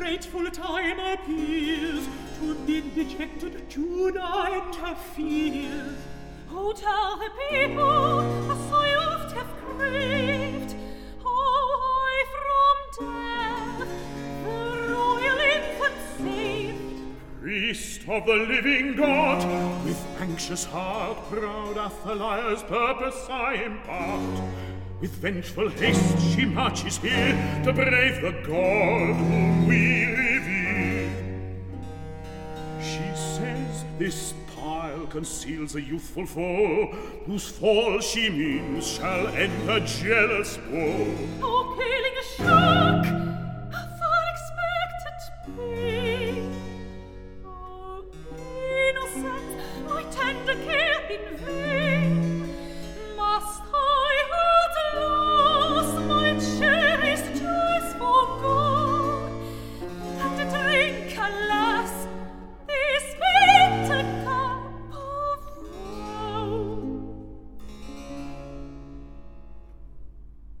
grateful time appeals to bid dejected Judah interfere. Oh, tell the people, as I oft have craved, how I from death the royal infant saved. Priest of the living God, with anxious heart, proud Athaliah's purpose I impart. With vengeful haste she marches here to brave the God whom we revere. She says this pile conceals a youthful foe, whose fall she means shall end her jealous woe. Oh, killing a shock, a far expected pain. Oh, innocent, my tender care in